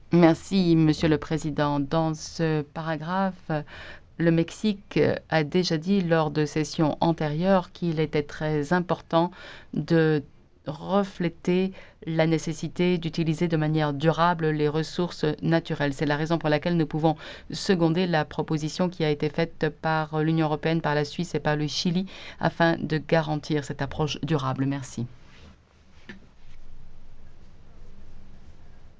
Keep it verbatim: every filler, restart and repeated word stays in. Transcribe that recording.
Merci, Monsieur le Président. Dans ce paragraphe, le Mexique a déjà dit lors de sessions antérieures qu'il était très important de refléter la nécessité d'utiliser de manière durable les ressources naturelles. C'est la raison pour laquelle nous pouvons seconder la proposition qui a été faite par l'Union européenne, par la Suisse et par le Chili afin de garantir cette approche durable. Merci.